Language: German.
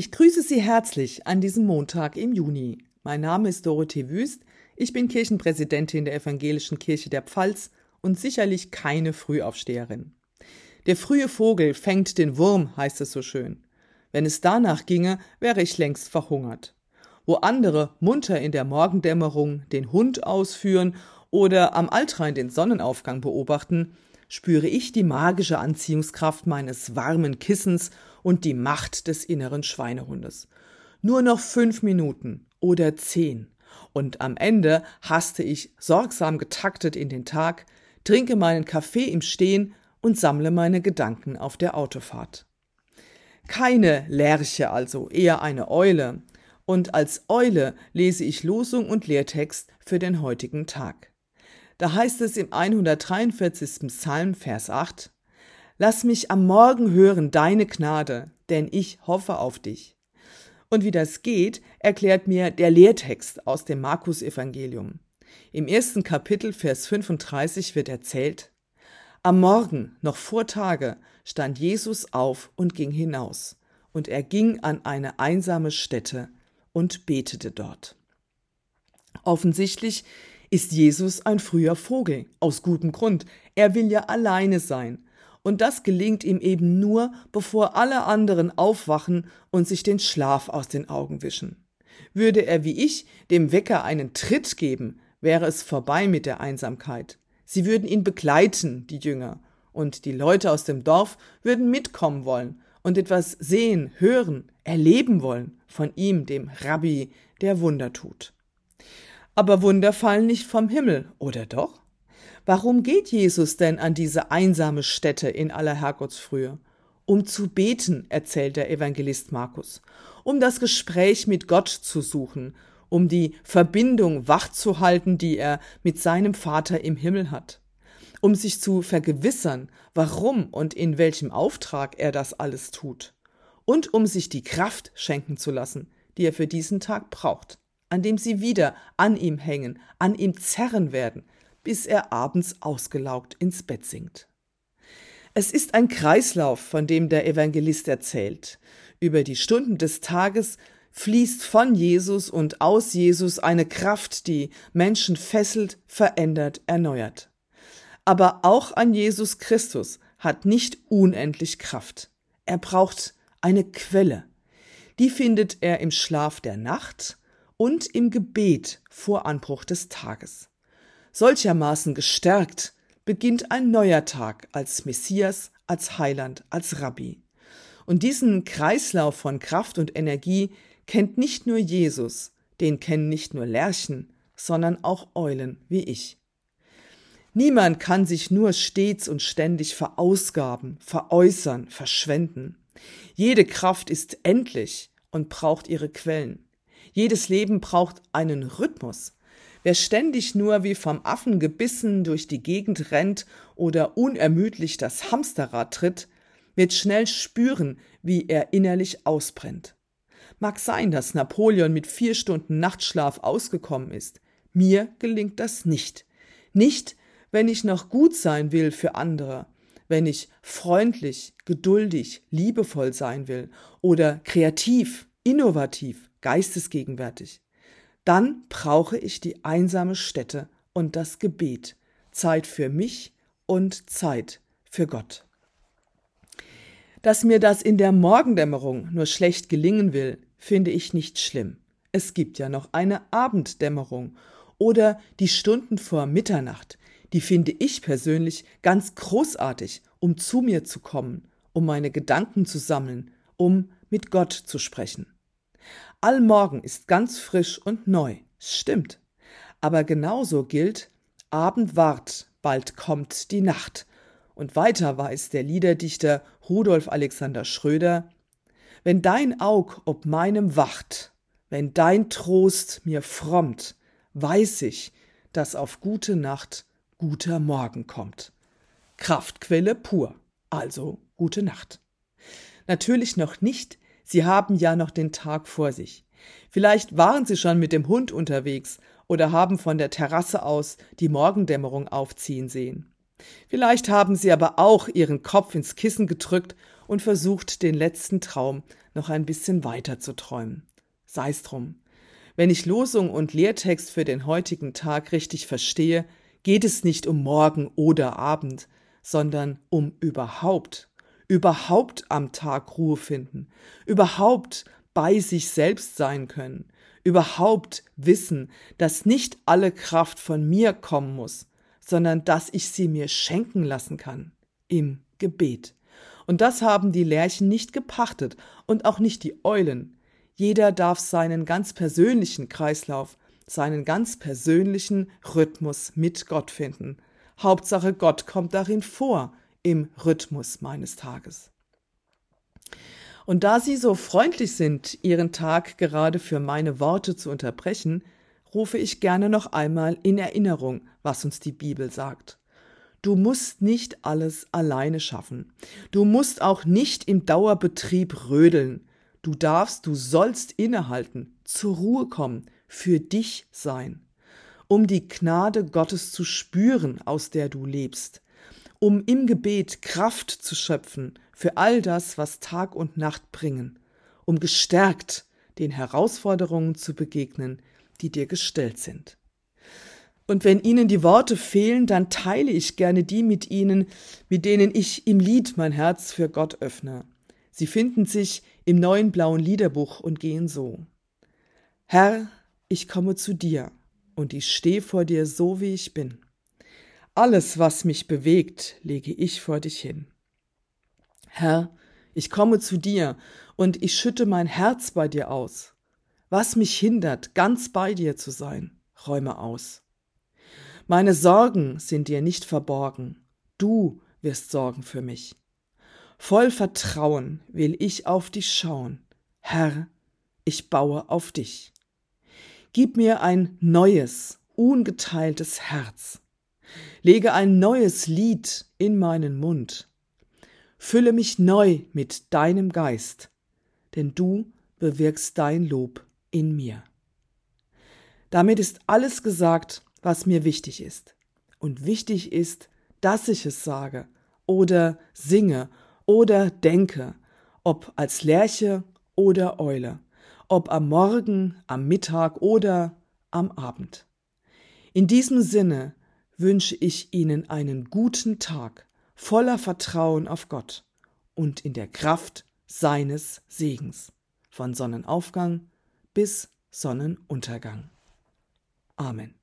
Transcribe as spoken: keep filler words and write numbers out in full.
Ich grüße Sie herzlich an diesem Montag im Juni. Mein Name ist Dorothee Wüst, ich bin Kirchenpräsidentin der Evangelischen Kirche der Pfalz und sicherlich keine Frühaufsteherin. Der frühe Vogel fängt den Wurm, heißt es so schön. Wenn es danach ginge, wäre ich längst verhungert. Wo andere munter in der Morgendämmerung den Hund ausführen oder am Altrhein den Sonnenaufgang beobachten, spüre ich die magische Anziehungskraft meines warmen Kissens und die Macht des inneren Schweinehundes. Nur noch fünf Minuten oder zehn. Und am Ende haste ich sorgsam getaktet in den Tag, trinke meinen Kaffee im Stehen und sammle meine Gedanken auf der Autofahrt. Keine Lerche also, eher eine Eule. Und als Eule lese ich Losung und Lehrtext für den heutigen Tag. Da heißt es im hundertdreiundvierzigsten Psalm, Vers acht, »Lass mich am Morgen hören deine Gnade, denn ich hoffe auf dich.« Und wie das geht, erklärt mir der Lehrtext aus dem Markus-Evangelium. Im ersten Kapitel, Vers fünfunddreißig wird erzählt, am Morgen, noch vor Tage, stand Jesus auf und ging hinaus, und er ging an eine einsame Stätte und betete dort. Offensichtlich ist Jesus ein früher Vogel, aus gutem Grund. Er will ja alleine sein. Und das gelingt ihm eben nur, bevor alle anderen aufwachen und sich den Schlaf aus den Augen wischen. Würde er wie ich dem Wecker einen Tritt geben, wäre es vorbei mit der Einsamkeit. Sie würden ihn begleiten, die Jünger, und die Leute aus dem Dorf würden mitkommen wollen und etwas sehen, hören, erleben wollen von ihm, dem Rabbi, der Wunder tut. Aber Wunder fallen nicht vom Himmel, oder doch? Warum geht Jesus denn an diese einsame Stätte in aller Herrgottsfrühe? Um zu beten, erzählt der Evangelist Markus, um das Gespräch mit Gott zu suchen, um die Verbindung wachzuhalten, die er mit seinem Vater im Himmel hat, um sich zu vergewissern, warum und in welchem Auftrag er das alles tut, und um sich die Kraft schenken zu lassen, die er für diesen Tag braucht, an dem sie wieder an ihm hängen, an ihm zerren werden, bis er abends ausgelaugt ins Bett sinkt. Es ist ein Kreislauf, von dem der Evangelist erzählt. Über die Stunden des Tages fließt von Jesus und aus Jesus eine Kraft, die Menschen fesselt, verändert, erneuert. Aber auch an Jesus Christus hat nicht unendlich Kraft. Er braucht eine Quelle. Die findet er im Schlaf der Nacht und im Gebet vor Anbruch des Tages. Solchermaßen gestärkt beginnt ein neuer Tag als Messias, als Heiland, als Rabbi. Und diesen Kreislauf von Kraft und Energie kennt nicht nur Jesus, den kennen nicht nur Lerchen, sondern auch Eulen wie ich. Niemand kann sich nur stets und ständig verausgaben, veräußern, verschwenden. Jede Kraft ist endlich und braucht ihre Quellen. Jedes Leben braucht einen Rhythmus. Wer ständig nur wie vom Affen gebissen durch die Gegend rennt oder unermüdlich das Hamsterrad tritt, wird schnell spüren, wie er innerlich ausbrennt. Mag sein, dass Napoleon mit vier Stunden Nachtschlaf ausgekommen ist. Mir gelingt das nicht. Nicht, wenn ich noch gut sein will für andere, wenn ich freundlich, geduldig, liebevoll sein will oder kreativ, innovativ, geistesgegenwärtig. Dann brauche ich die einsame Stätte und das Gebet, Zeit für mich und Zeit für Gott. Dass mir das in der Morgendämmerung nur schlecht gelingen will, finde ich nicht schlimm. Es gibt ja noch eine Abenddämmerung oder die Stunden vor Mitternacht, die finde ich persönlich ganz großartig, um zu mir zu kommen, um meine Gedanken zu sammeln, um mit Gott zu sprechen. Allmorgen ist ganz frisch und neu, stimmt. Aber genauso gilt, Abend wart, bald kommt die Nacht. Und weiter weiß der Liederdichter Rudolf Alexander Schröder, wenn dein Aug ob meinem wacht, wenn dein Trost mir frommt, weiß ich, dass auf gute Nacht guter Morgen kommt. Kraftquelle pur, also gute Nacht. Natürlich noch nicht, Sie haben ja noch den Tag vor sich. Vielleicht waren Sie schon mit dem Hund unterwegs oder haben von der Terrasse aus die Morgendämmerung aufziehen sehen. Vielleicht haben Sie aber auch Ihren Kopf ins Kissen gedrückt und versucht, den letzten Traum noch ein bisschen weiter zu träumen. Sei's drum. Wenn ich Losung und Lehrtext für den heutigen Tag richtig verstehe, geht es nicht um morgen oder Abend, sondern um überhaupt, überhaupt am Tag Ruhe finden, überhaupt bei sich selbst sein können, überhaupt wissen, dass nicht alle Kraft von mir kommen muss, sondern dass ich sie mir schenken lassen kann, im Gebet. Und das haben die Lerchen nicht gepachtet und auch nicht die Eulen. Jeder darf seinen ganz persönlichen Kreislauf, seinen ganz persönlichen Rhythmus mit Gott finden. Hauptsache, Gott kommt darin vor, im Rhythmus meines Tages. Und da Sie so freundlich sind, Ihren Tag gerade für meine Worte zu unterbrechen, rufe ich gerne noch einmal in Erinnerung, was uns die Bibel sagt. Du musst nicht alles alleine schaffen. Du musst auch nicht im Dauerbetrieb rödeln. Du darfst, du sollst innehalten, zur Ruhe kommen, für dich sein, um die Gnade Gottes zu spüren, aus der du lebst, um im Gebet Kraft zu schöpfen für all das, was Tag und Nacht bringen, um gestärkt den Herausforderungen zu begegnen, die dir gestellt sind. Und wenn Ihnen die Worte fehlen, dann teile ich gerne die mit Ihnen, mit denen ich im Lied mein Herz für Gott öffne. Sie finden sich im neuen blauen Liederbuch und gehen so. Herr, ich komme zu dir und ich stehe vor dir so, wie ich bin. Alles, was mich bewegt, lege ich vor dich hin. Herr, ich komme zu dir und ich schütte mein Herz bei dir aus. Was mich hindert, ganz bei dir zu sein, räume aus. Meine Sorgen sind dir nicht verborgen. Du wirst sorgen für mich. Voll Vertrauen will ich auf dich schauen. Herr, ich baue auf dich. Gib mir ein neues, ungeteiltes Herz. Lege ein neues Lied in meinen Mund. Fülle mich neu mit deinem Geist, denn du bewirkst dein Lob in mir. Damit ist alles gesagt, was mir wichtig ist. Und wichtig ist, dass ich es sage oder singe oder denke, ob als Lerche oder Eule, ob am Morgen, am Mittag oder am Abend. In diesem Sinne wünsche ich Ihnen einen guten Tag voller Vertrauen auf Gott und in der Kraft seines Segens, von Sonnenaufgang bis Sonnenuntergang. Amen.